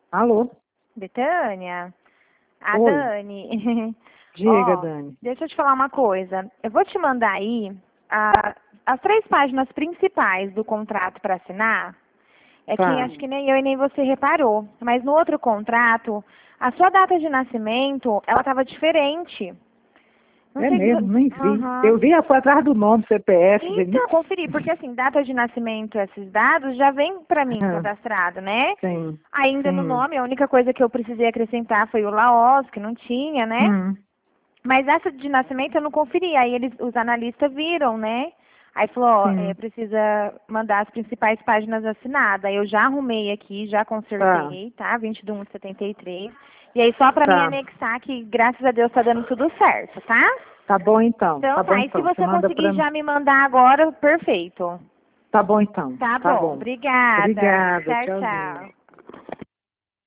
Alô? Betânia? A Oi. Dani. Diga, Ó, Dani. deixa eu te falar uma coisa. Eu vou te mandar aí as 3 páginas principais do contrato para assinar. É que Tá. acho que nem eu e nem você reparou. Mas no outro contrato, a sua data de nascimento, ela estava diferente. Não É sei se... mesmo, nem vi. Aham. Eu vi atrás do nome, CPF. Então, conferir, porque assim, data de nascimento, esses dados já vem para mim Ah, cadastrado, né? sim, Ainda no sim. nome, a única coisa que eu precisei acrescentar foi o Laos, que não tinha, né? Hum, Mas essa de nascimento eu não conferi. Aí os analistas viram, né? Aí falou, ó, sim. precisa mandar as principais páginas assinadas. Aí eu já arrumei aqui, já Tá, consertei, tá? 21 de 73. E aí só pra mim tá. anexar que, graças a Deus, tá dando tudo certo, tá? Tá bom então. Então Tá bom tá, e se então. Você você manda conseguir pra mim. já me mandar agora, perfeito. Tá bom então. Tá Tá bom, bom. obrigada. Obrigada. Tchau, Tchauzinho. tchau.